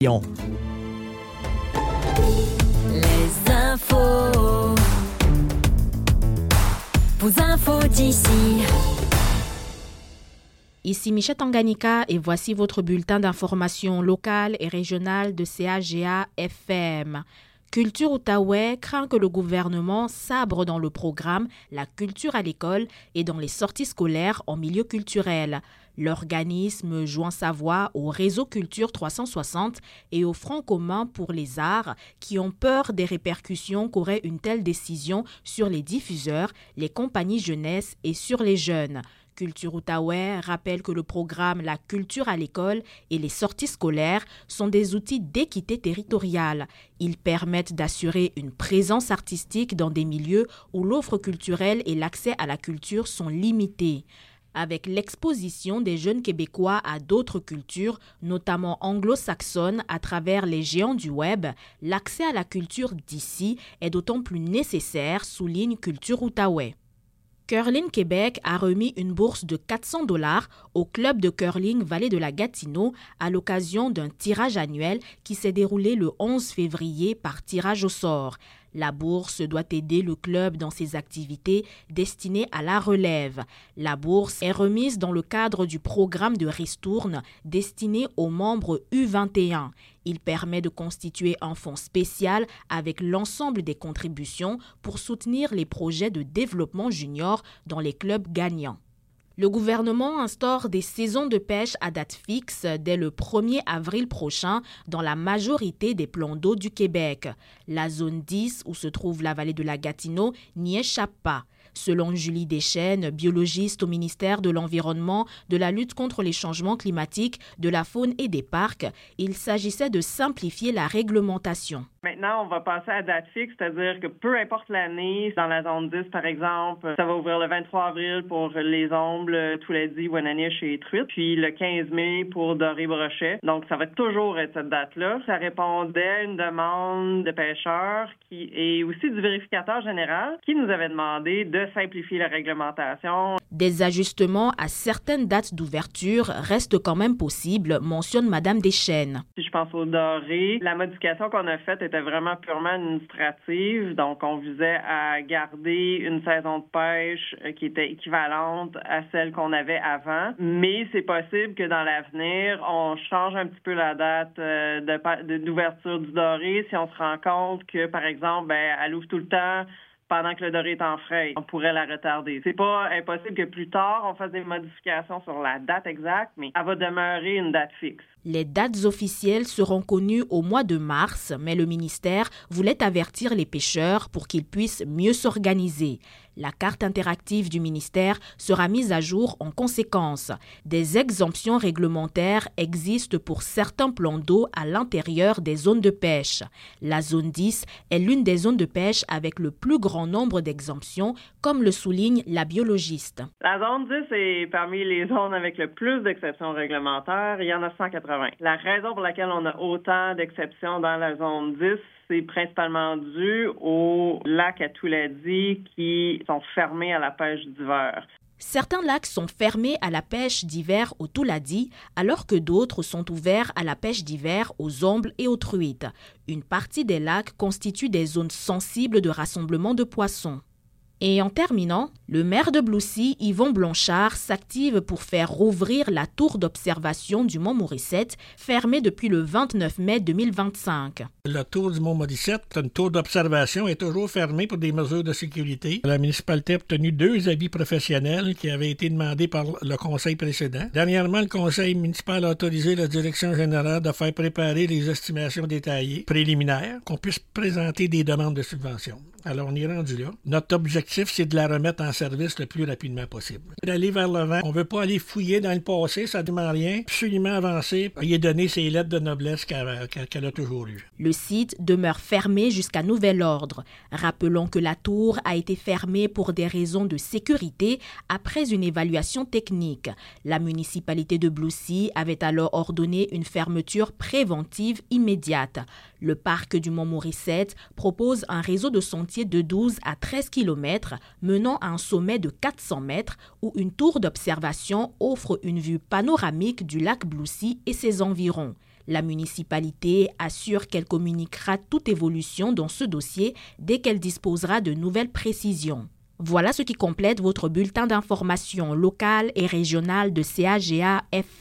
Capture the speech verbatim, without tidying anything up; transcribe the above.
Les infos. Vos infos d'ici. Ici Michette Tanganyika et voici votre bulletin d'information locale et régionale de C A G A F M. Culture Outaouais craint que le gouvernement sabre dans le programme la culture à l'école et dans les sorties scolaires en milieu culturel. L'organisme joint sa voix au réseau Culture trois cent soixante et au Front commun pour les arts qui ont peur des répercussions qu'aurait une telle décision sur les diffuseurs, les compagnies jeunesse et sur les jeunes. Culture Outaouais rappelle que le programme La culture à l'école et les sorties scolaires sont des outils d'équité territoriale. Ils permettent d'assurer une présence artistique dans des milieux où l'offre culturelle et l'accès à la culture sont limités. Avec l'exposition des jeunes Québécois à d'autres cultures, notamment anglo-saxonnes, à travers les géants du web, l'accès à la culture d'ici est d'autant plus nécessaire, souligne Culture Outaouais. Curling Québec a remis une bourse de quatre cents dollars au club de curling Vallée de la Gatineau à l'occasion d'un tirage annuel qui s'est déroulé le onze février par tirage au sort. La bourse doit aider le club dans ses activités destinées à la relève. La bourse est remise dans le cadre du programme de ristourne destiné aux membres U vingt et un. Il permet de constituer un fonds spécial avec l'ensemble des contributions pour soutenir les projets de développement junior dans les clubs gagnants. Le gouvernement instaure des saisons de pêche à date fixe dès le premier avril prochain dans la majorité des plans d'eau du Québec. La zone dix, où se trouve la vallée de la Gatineau, n'y échappe pas. Selon Julie Deschênes, biologiste au ministère de l'Environnement, de la lutte contre les changements climatiques, de la faune et des parcs, il s'agissait de simplifier la réglementation. Maintenant, on va passer à date fixe, c'est-à-dire que peu importe l'année, dans la zone dix, par exemple, ça va ouvrir le vingt-trois avril pour les ombles, Touladi, Wananiche et Truite, puis le quinze mai pour Doré-Brochet. Donc, ça va toujours être cette date-là. Ça répondait à une demande de pêcheurs qui, et aussi du vérificateur général qui nous avait demandé de simplifier la réglementation. Des ajustements à certaines dates d'ouverture restent quand même possibles, mentionne Mme Deschênes. Si je pense au doré, la modification qu'on a faite était vraiment purement administrative. Donc, on visait à garder une saison de pêche qui était équivalente à celle qu'on avait avant. Mais c'est possible que dans l'avenir, on change un petit peu la date de, de, d'ouverture du doré si on se rend compte que, par exemple, ben, elle ouvre tout le temps pendant que le doré est en frais. On pourrait la retarder. C'est pas impossible que plus tard, on fasse des modifications sur la date exacte, mais elle va demeurer une date fixe. Les dates officielles seront connues au mois de mars, mais le ministère voulait avertir les pêcheurs pour qu'ils puissent mieux s'organiser. La carte interactive du ministère sera mise à jour en conséquence. Des exemptions réglementaires existent pour certains plans d'eau à l'intérieur des zones de pêche. La zone dix est l'une des zones de pêche avec le plus grand nombre d'exemptions, comme le souligne la biologiste. La zone dix est parmi les zones avec le plus d'exceptions réglementaires. Il y en a cent quatre-vingts. La raison pour laquelle on a autant d'exceptions dans la zone dix, c'est principalement dû aux lacs à Touladi qui sont fermés à la pêche d'hiver. Certains lacs sont fermés à la pêche d'hiver au Touladi, alors que d'autres sont ouverts à la pêche d'hiver aux ombles et aux truites. Une partie des lacs constitue des zones sensibles de rassemblement de poissons. Et en terminant, le maire de Bloussy, Yvon Blanchard, s'active pour faire rouvrir la tour d'observation du Mont Morissette, fermée depuis le vingt-neuf mai deux mille vingt-cinq. La tour du Mont Morissette, une tour d'observation, est toujours fermée pour des mesures de sécurité. La municipalité a obtenu deux avis professionnels qui avaient été demandés par le conseil précédent. Dernièrement, le conseil municipal a autorisé la direction générale de faire préparer les estimations détaillées préliminaires, qu'on puisse présenter des demandes de subvention. Alors, on est rendu là. Notre objectif, c'est de la remettre en service le plus rapidement possible. D'aller vers l'avant. On ne veut pas aller fouiller dans le passé, ça ne demande rien. Absolument avancer, y donner ses lettres de noblesse qu'elle, qu'elle a toujours eues. Le site demeure fermé jusqu'à nouvel ordre. Rappelons que la tour a été fermée pour des raisons de sécurité après une évaluation technique. La municipalité de Bloussy avait alors ordonné une fermeture préventive immédiate. Le parc du Mont Morissette propose un réseau de sentiers de douze à treize kilomètres menant à un sommet de quatre cents mètres où une tour d'observation offre une vue panoramique du lac Bloussy et ses environs. La municipalité assure qu'elle communiquera toute évolution dans ce dossier dès qu'elle disposera de nouvelles précisions. Voilà ce qui complète votre bulletin d'information locale et régionale de C A G A F M.